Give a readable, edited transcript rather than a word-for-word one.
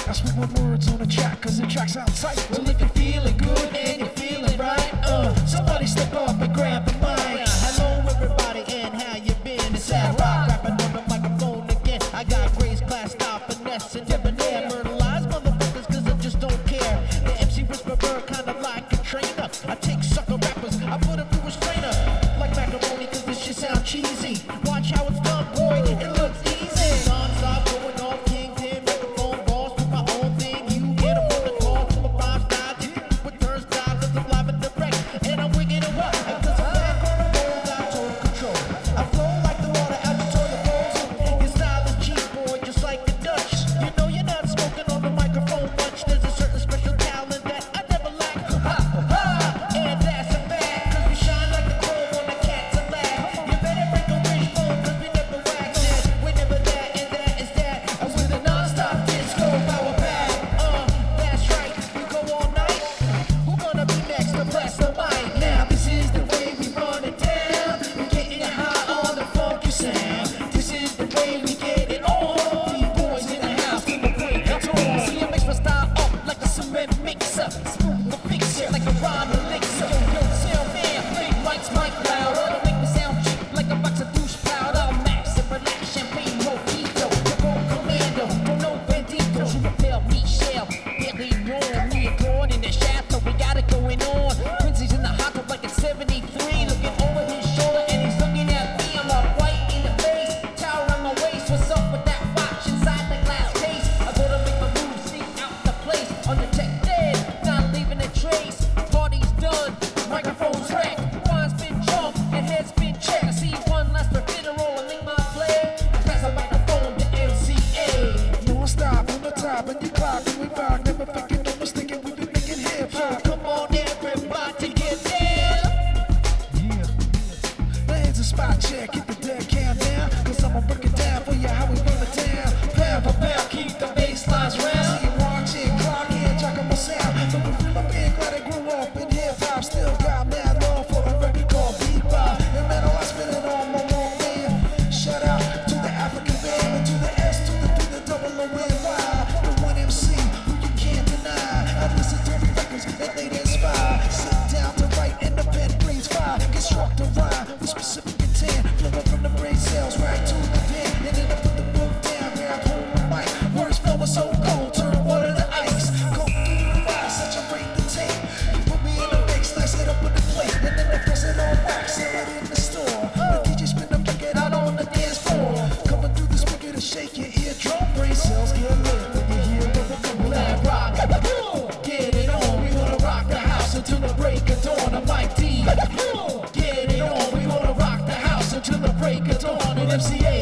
I speak my words on the track, cause the track sounds tight. Well, if you're feeling good and you're feeling right, somebody step up and grab the mic. Hello everybody and how you been? It's Sad Rock rapping on the microphone again. I got grace, class, style, finesse, and debonair. Murderize motherfuckers cause I just don't care. The MC whisperer kinda like a trainer. I take sucker rappers, I put them through a strainer. Like macaroni cause this shit sound cheesy. Watch how it's done, boy, it looks easy. Non-stop going off, King 10, microphone balls, do my own thing. You get them on the call from a 5-star. Take it through a turnstile cause I'm live and direct. And I'm wicked and what? Cause I'm back on the road, got total control. I flow like the water out your toilet bowl. Your style is cheap, boy, just like the Dutch. You know you're not smoking on the microphone much. There's a certain special talent that I never lack. Ha, ha, and that's a fact. Cause we shine like the chrome on the cat's a lab. You better break a wishbone cause we never wax that. We never that and that is that. As with a non-stop disco power back. That's right, we go all night. Who gonna be next to bless the mic? Now this is the way we run it down. We're getting it high on the funky sound. This is the way we get it on. D-boys in the house till the break of dawn. See you mix my style up like a cement mixer. Smooth the fixer like a rhyme elixir. Yo, sound man, big mics, mic louder. Don't make me sound cheap like a box of douche powder. Max and relax, champagne, mojito. You're going commando, don't know bandito. You repel me, shell, barely known. Me and Dawn in the shaft, so we got it going on. Quincy's in the hot tub like it's 73. Looking over his shoulder and he's looking at me. I'm all white in the face, towel around my waist. What's up with that watch inside the glass case? I gotta make my move, sneak out the place. Undetected, not leaving a trace. Party's done, microphone's wrecked. Wine's been drunk and head's been checked. I see one last fiddle roll and lick my play. Pass the microphone to MCA. Non-stop on the top and you clock and we rock. Never faking, no mistaking, we been making hip-hop. Come on, everybody, get down. Yeah. Now here's a spot check, get the dead cam down. Cause I'ma break it down for you how we run it down. Pound for pound, keep the bass lines round. See you watching, clock in, check on my sound. So we feel up in, glad I grew up in hip-hop. Still got mad love for a record called Bebop. And man, I spin it on my wrong man. Shout out to the African band, and to the S, to the double O-N-Y. The one MC who you can't deny. I listen to records that they inspire. Sit down to write and the pen brings fire. Construct a rhyme with specific intent. Flowing from the brain cells right to the pen. And then I put the book down, grab hold of the mic. Words flowing so cold, turn water to ice. Go through the ride, saturate the tape. You put me in the mix, slice it up with the plate. And then they press it on back, sell it in the store. The DJ spin the record out on the dance floor. Coming through the speaker to shake your eardrum. Brain cells get lit when you hear the rhythm. Let rock, get it on. We wanna rock the house until the break of dawn. I'm Mike D. Get it on. We wanna rock the house until the break of dawn. And MCA.